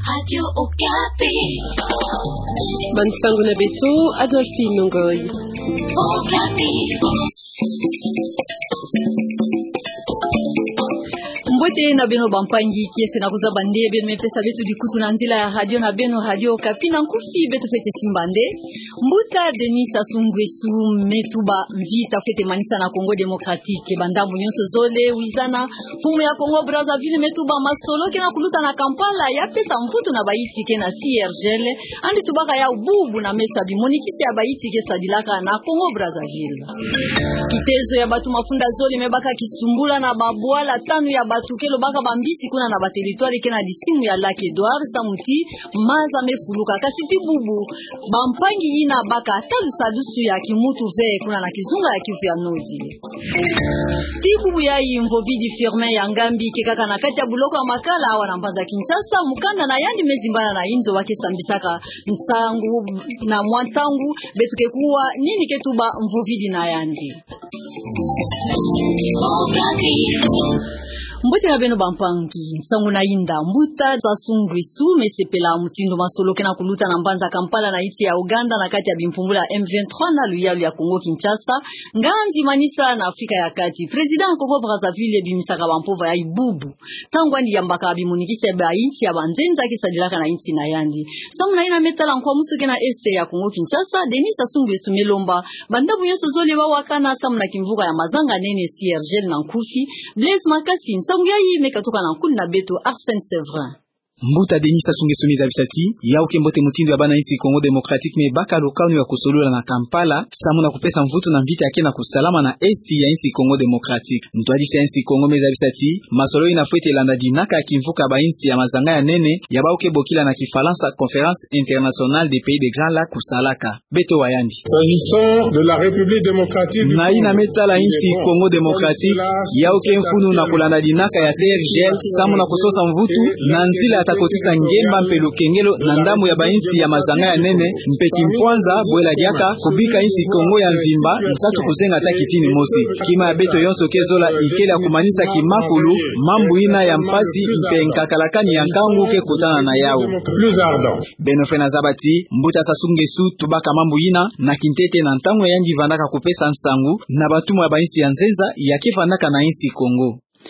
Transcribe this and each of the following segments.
Radio Okapi. Bansango na beto, Adolphine Nongoy. Okapi. Mbote na beno bampangi kiese na kuza bande beno mepesa betu dikutu na nzila ya radio na beno radio Okapi na nkufi betu fete simbande mbuta Denis Sassou Nguesso metuba mvita fete manisa na Congo Démocratique bandambu nyonso zole wizana pumu ya Congo Brazzaville metuba masolo kena kuluta na Kampala ya pesa mfutu na baiti kena CIRGL andi tubaka ya ububu na mesa bimonikisi ya baiti ke sadilaka na Congo Brazzaville kitezo ya batu mafunda zole mebaka kisumbula na babwala tanu ya batu kelo baka bambisi kuna na bateritoire kena disimu ya Lac Edouard samuti maza mefuluka kasiti bubu bampangi ina baka talu sadusu ya kimutu ve kuna na kizunga ya Kivu ya Nodi tibubu ya Imvovidi Firmin ya Ngambi kekaka na kati ya buloko ya makala awa na mpanza Kinshasa mukanda na yandi mezimbana na inzo wake sambisaka ntangu na mwantangu betuke kuwa nini ketuba Mvovidi na yandi Mbuta ya beno bampangi, nsangu na inda, mbuta Sassou Nguesso mesepela mutindo masolo kena kuluta na mbanza Kampala na iti ya Uganda na kati ya bimpungula M23 na luyalu ya Congo Kinshasa, nganzi manisa na Afrika ya kati. President Congo Brazzaville bimisaka bampova ya ibubu. Tangu andi yambaka bimunikise ba iti ya banzenza kisadilaka na iti na yandi. Samu na ina metala nkwa musu kena este ya Congo Kinshasa, Denis Sassou Nguesso melomba, bandabu nyoso zole wakana samu na kimvuka ya mazanga nene CIRGL na nkufi, Blaise Makasi Sanguyayi mekatoka na nkuli na beto Arsène Séverin. Mbuta Denis Sassou Nguesso mizabisati ya ukembote mutindo ya bana isi Congo Démocratique me baka lokanu ya kusolola na Kampala samu na kupesa mvuto na mvita yake na kusalama na esti ya isi Congo Démocratique mtuadisi ya isi Congo mizabisati masolo inafuete landa dinaka ya kimvuka ba insi ya mazanga ya nene ya bauke bokila na kifalansa Conférence Internationale des Pays des Grands Lacs kusalaka beto wayandi s'agissant de la République démocratique na ina metala insi Congo Démocratique ya ukemfunu na kulanda dinaka ya CIRGL samu na kusosa mvuto na nzila kotisa ngemba mpelo kengelo na ndamu ya bainsi ya mazanga ya nene mpeki mpwanza bwela diaka kubika insi Kongo ya nzimba nsatu kuzenga takitini mosi kima ya beto yonso kezola ikela kumanisa kimakulu mambu ina ya mpasi mpenkakalakani ya nkangu ke kutana na yao benofena zabati mbuta Sassou Nguesso tubaka mambu ina na kintete na ntango ya yanji vandaka kupesa nsangu na batumu ya bainsi ya nzenza ya kifandaka na insi Kongo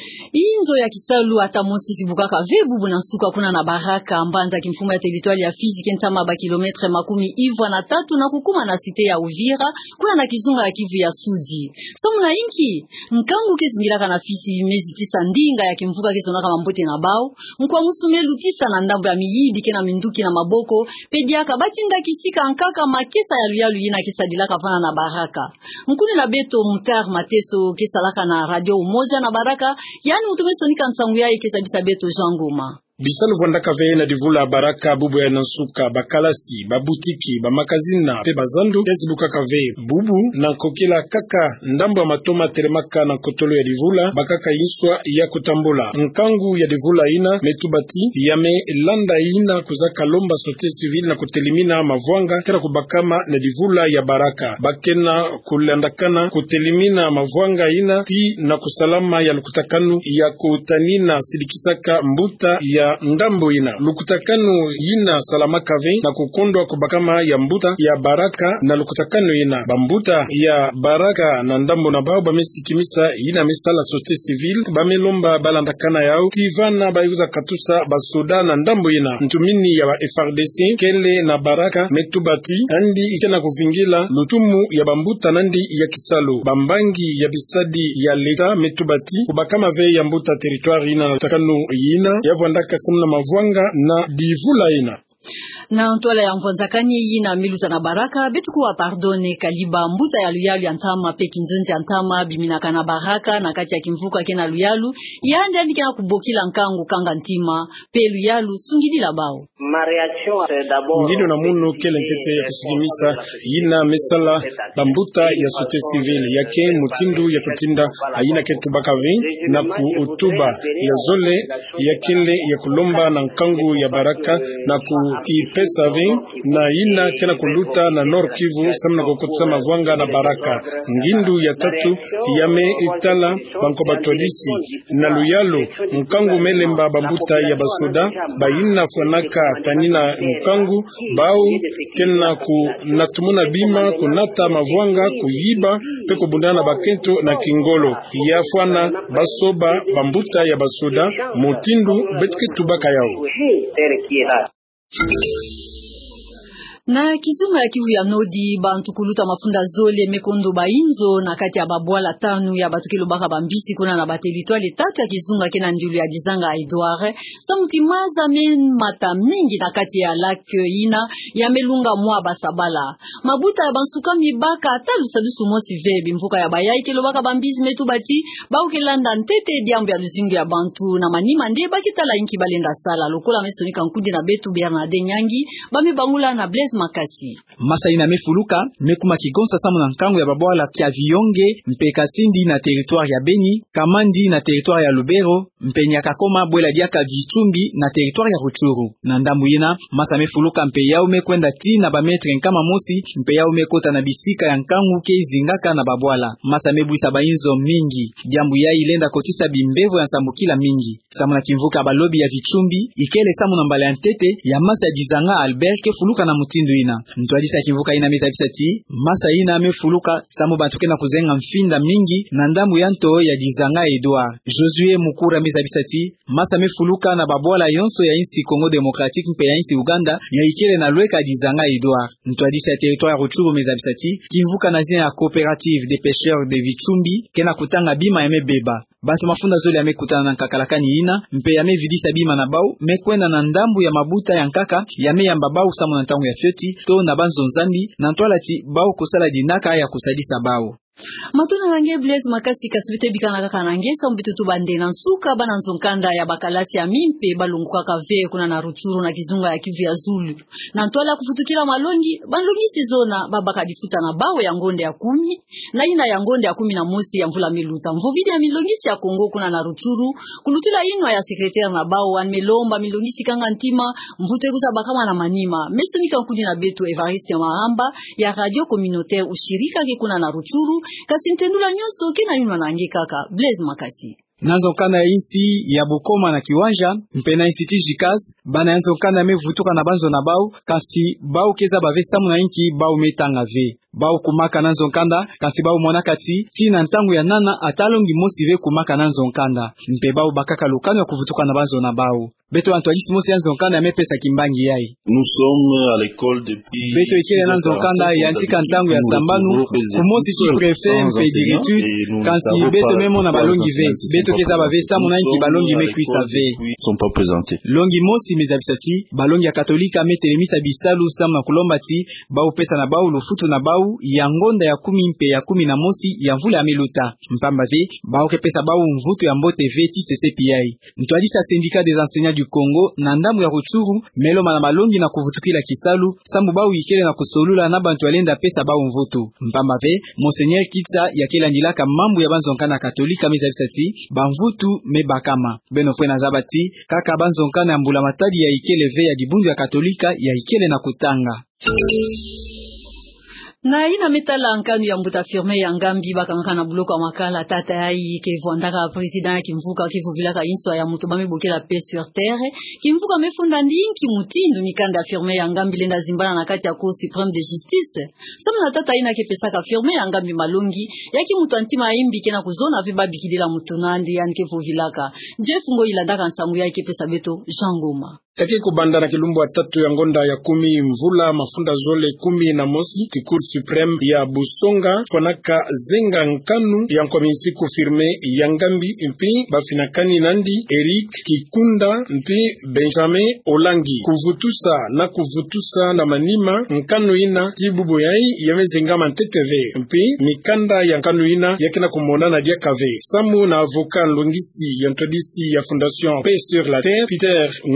Inzo ya kisalu ata mosisi bukaka vebubu na suka kuna na baraka mbanza kimfumo ya territoire ya Fizi kentama ba kilometre makumi ivwa na tatu na kukuma na site ya Uvira kuna na kizunga ya Kivu ya Sudi samu na inki nkangu kezingilaka na Fizi mezi tisa ndinga ya kimvuka kezonaka mambote na bao mkwa musumelu tisa na ndambo ya miyidi kena minduki na maboko pediaka batinda kisika nkaka makesa ya luyalu yina kesadilaka pana na baraka mkuni na beto Mutar Mateso kesalaka na radio Umoja na Baraka yani utumesonika nsangu ya ikesabisa beto Jean Ngoma Bisalo vwandaka veye na divula baraka bubu ya nansuka bakalasi babutiki bamakazina pe bazandu kesi bukaka veye bubu na kokela kaka ndambo ya matoma telemaka na kotolo ya divula bakaka inswa ya kutambula nkangu ya divula ina metubati yame landa ina kuzaka lomba sote civil na kutelimina mavwanga kera kubakama na divula ya baraka bakena kulandakana kutelimina mavwanga ina ti na kusalama ya lukutakanu ya kutanina silikisaka mbuta ya ndambo ina lukutakano ina salama kave na kukondwa kubakama ya mbuta ya baraka na lukutakano ina bambuta ya baraka na ndambo na bao bamesikimisa ina misala sote civil bamelomba balandakana yao tivana bayuza katusa basoda na ndambo ina ntumini ya ba FRDC kele na baraka metubati andi ikena kuvingila lutumu ya bambuta nandi ya kisalo bambangi ya bisadi ya leta metubati kubakama ve ya mbuta territoire ina lukutakano ina yavwandaka na mavwanga na divula ina na ntola ya mvanzakani yina miluta na baraka betu kuwa pardone kaliba mbuta ya luyalu ya ntama peki nzonzi ya ntama biminaka na baraka na kati ya kimvuka kena luyalu yandi andi kena kubokila nkangu kanga ntima pe luyalu sungilila bao Ndino na munu kele nkete ya kusigimisa yina mesala bambuta ya sote civile yake mutindu ya kutinda ayina ketu bakavi na kuutuba ya zole ya kele ya kulomba na nkangu ya baraka na kukipela Pesave na ina kena kuluta na Nord Kivu samna kokotsa mavwanga na Baraka. Ngindu ya tatu yame itala banko batolisi na Luyalo Nkangu Melemba bambuta ya basoda bayina fwanaka tanina Nkangu bau kena ku natumuna bima kunata mavwanga kuyiba pe kubundana bakento na Kingolo ya fwana basoba bambuta ya basoda motindu betke tubaka yao. Na kizunga ya Kivu ya Nodi bantu kuluta mafunda zole mekondo bainzo na kati ya babwala tanu ya batukilo baka bambisi kuna na batelitoile tatu ya kizunga kena ndiulu ya Dizanga Edouard samuti maza men mata mingi na kati ya lak ina ya melunga mwa basabala mabuta ya bansuka mibaka atalu sadusu mosi vebi mvuka ya bayai kilo baka bambisi metu bati baukelanda ntete diambu ya luzingu ya bantu na manima nde bakitala inki balenda sala lokola mesonika nkudi na betu Bernard Nyangi bame bangula na Blaise Makasi. Masai na mefuluka mekuma kigonsa samu na nkangu ya babwala kia Vionge mpeka sindi na territoire ya Beni Kamandi na territoire ya Lubero mpenya kakoma bwela diaka Vichumbi na territoire ya Rutshuru na ndambu yena masa mefuluka mpe yao mekwenda ti na bametre nkama mosi mpe yao mekota na bisika ya nkangu ke zingaka na babwala masa mebuisa bainzo mingi diambu ya ilenda kotisa bimbevo ya nsambukila mingi samu na kimvuka balobi ya Vichumbi ikele samu na mbala ya ntete ya masa Dizanga Albert ke fuluka na mutindu ina ntwadisa kivuka ina meza bisati masa ina amefuluka samu batuke na kuzenga mfinda mingi na ndamu ya nto ya Dizanga Edouard Josué Mukura meza bisati masa amefuluka na babwala yonso ya insi Congo Democratique mpe ya insi Uganda ya ikele na lweka Dizanga Edouard ntwadisa ya territoire ya Rutshuru meza bisati kivuka na zina ya coopérative des pêcheurs de Vichumbi kena kutanga bima ya mebeba bantu mafunda zole yamekutana na nkakalakani ina mpe yamevidisa bima na bau mekwenda na ndambu ya mabuta ya nkaka yame ya mbabau samu na ntangu ya fyoti to na banzo nzambi na ntwalati bau kusala dinaka ya kusadisa bau. Matuna nange Blaise Makasi kasubite bikana kaka nange sambitu tubande na nsuka bana nzonkanda ya bakalasi ya mimpe balunguka kave kuna na Rutshuru na kizunga ya Kivu ya Zulu na ntwala kufutukila malongi balongi sizona babaka difuta na bawe ya ngonde ya 10 na ina ya ngonde ya 11 ya mvula miluta mvuvidi ya milongisi ya Kongo kuna na Rutshuru kulutila inwa ya secrétaire na bao an melomba milongisi kanga ntima mvute kusa bakama na manima mesonika nkudi na betu Evariste Mahamba ya radio communautaire ushirika kuna na Rutshuru kasintendula nyoso kena yunwa nange kaka Blaise Makasi. Nanzo kana ya insi ya Bukoma na Kiwanja mpena Institut Jikaz bana yanzo kana mevutuka na banzo na bau kasi bau keza bave samu na inki bau metanga ve bau kumaka nanzo nkanda kasi bau mwanakati tina ntangu ya nana atalongi mosi ve kumaka nanzo nkanda mpe bau bakaka lukano ya kuvutuka na banzo na bau beto Antoine mosi yanzo nkanda mepesa kimbangi yai nous sommes à l'école depuis beto ikele nanzo nkanda ya antika ntangu ya Sambanu kumosi chi préfet mpe directeur kasi beto memo na balongi ve beto keza bave samu na inki balongi mekwisa ve sont pas présentés longi mosi mezabisati balongi ya katolika metelemisa bisalu samu na kulombati bau pesa na bau lufutu na bau ya ngonda ya 10 mpe ya 11 ya mvula ya miluta mpamba ve bau kepesa bau mvutu ya mbote ve TCCPI ntwadisa syndicat des enseignants du Congo na ndamu ya Rutshuru meloma na malongi na kuvutukila kisalu sambu bau ikele na kusolula na bantu alenda pesa bau mvutu mpamba ve Monseigneur Kitsa ya kela ndilaka mambu ya banzonkana katolika mezabisati bamvutu mebakama beno fwe na zabati kaka banzonkana ya mbula matadi ya ikele ve ya dibundu ya katolika ya ikele na kutanga. Na ina metala nkanu ya mbuta firme ya ngambi bakangaka na buloko makala tata yai ke vondaka president kimvuka kivuvilaka inswa ya mutu bamebokela paix sur terre kimvuka mefunda ndinki mutindu mikanda ya firme ya ngambi lenda zimbana na kati ya Cour suprême de justice sama na tata ina ke pesaka firme ya ngambi malongi yaki mutu antima imbi kena kuzona viba bikidila mutu nandi yanke vuvilaka Jeff ngo ilandaka nsamu yake pesa beto Jangoma Taki kubanda na kilumbu wa tatu ya ngonda ya 10 mvula mafunda zole 10 na mosi ki Cour suprême ya Busonga fanaka zenga nkanu ya nkomisi kufirme ya ngambi mpi bafinakani nandi Eric Kikunda mpi Benjamin Olangi kuvutusa na manima nkanu ina tibubu yai yamezenga manteteve mpi mikanda ya nkanu ina yakina kumona na dia kave samu na avocat longisi ya ntodisi ya Fondation Paix sur la Terre Peter Ngomo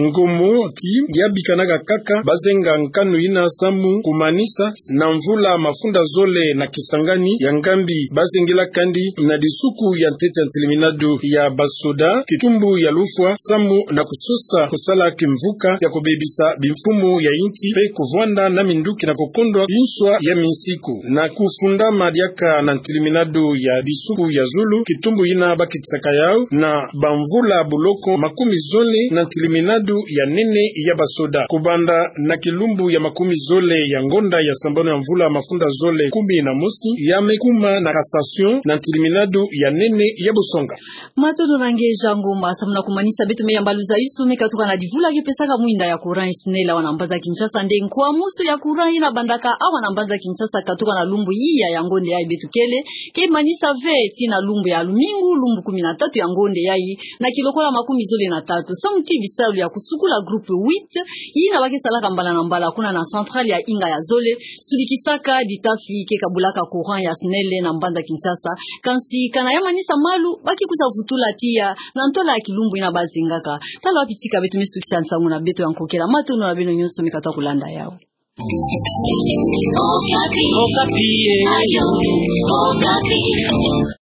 moti yabikanaga kaka bazenga nkanu ina samu kumanisa na mvula mafunda zole na Kisangani ya ngambi bazengela kandi na disuku ya ntete antiliminado ya basoda kitumbu ya lufwa samu na kusosa kusala kimvuka ya kubebisa bimfumu ya inti pe kuvwanda na minduki na kukondwa inswa ya minsiku na kufunda madiaka na antiliminado ya disuku ya Zulu kitumbu ina bakitsaka yao na bamvula buloko makumi zole na antiliminado ya nene ya basoda kubanda na kilumbu ya makumi zole ya ngonda ya sambano ya mvula mafunda zole 11 ya mekuma na kasasyon na antiliminado ya nene ya busonga matono range jango masamuna kumanisa betu meya mbaluza yusume katuka na divula kipesaka muinda ya kuran isnela wanambaza Kinshasa ndengu wa musu ya kuran ina bandaka awa nambaza Kinshasa katuka na lumbu iya ya ngonde ya betu kele ke manisa ve tina lumbu ya lumingu lumbu 13 ya ngonde ya na kilokola makumi zole na tatu samti bisalu ya kusukula groupe 8 ina baki salaka mbala na mbala kuna na centrale ya inga ya zole sulikisaka ditafi ke kabulaka kuran ya snele na mbanda Kinshasa kansi kana ya manisa malu baki kusa vutula tia na ntola ya kilumbu ina bazingaka talo apitika betu mesukisa nsangu na betu yankokela matono na bino nyonso mikatwa kulanda yao Okapi. Okapi.